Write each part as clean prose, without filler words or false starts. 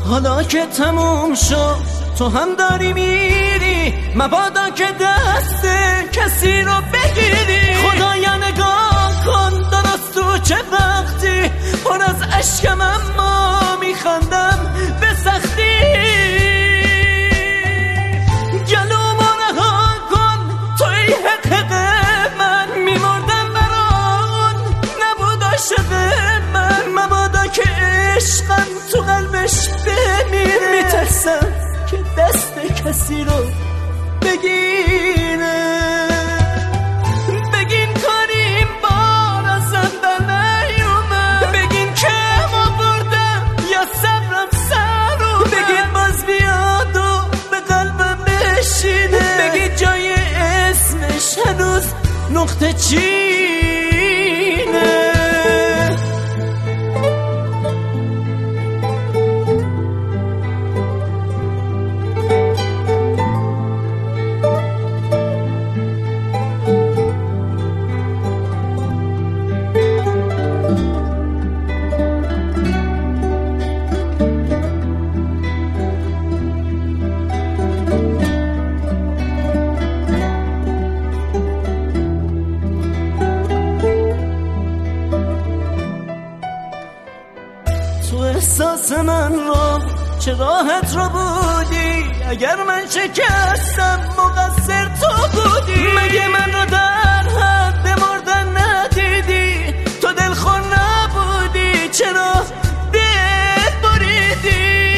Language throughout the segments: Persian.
حالا که تموم شد تو هم داری میری، مبادا که دست کسی رو بگیری. خدایا نگاه کن درست تو چه وقتی پر از عشقم اما میخندم به سختی. گلومو رها کن توی حق من، میمردم بران نبود عاشق من. مبادا که عشقم تو قلبش بمیره، میترسم که دست کسی رو بگیره. بگین کاریم بار ازم در نیومد، بگین که ما بردم یا صبرم سر اومد. بگین باز بیاد و به قلبم بشینه، بگین جای اسمش هنوز نقطه چینه. تو احساس من رو چه راحت رو بودی، اگر من شکستم مقصر تو بودی. مگه من رو در حد مردن ندیدی؟ تو دلخور نبودی چرا دل بریدی؟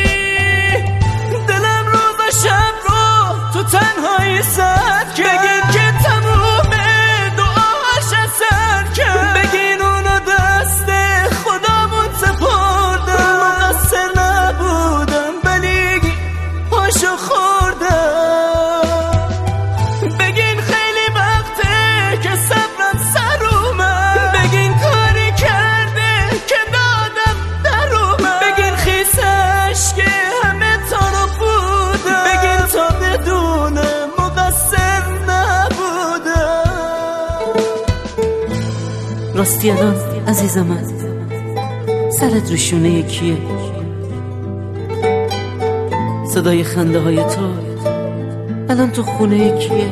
دلم روز و شب رو تو تنهایی سد کرد. بگین که تمومه دعاش اثر کرد، بگین اونو دست خدامون سپردم. مقصر نبودم ولی پاشو خوردم. بگین خیلی وقته که صبرم سر اومد، بگین کاری کرده که دادم در اومد. بگین خیسش که همه تا رو بودم، بگین تا بدونم مقصر نبودم. راستی الان عزیزم من سرت رو شونه کیه؟ صدای خنده های تو الان تو خونه کیه؟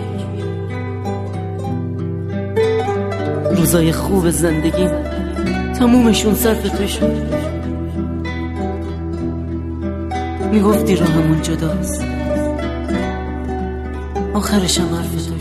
روزای خوب زندگیم تمومشون صرف تو شد. میگفتی راهمون جداست، آخرشم حرف تو.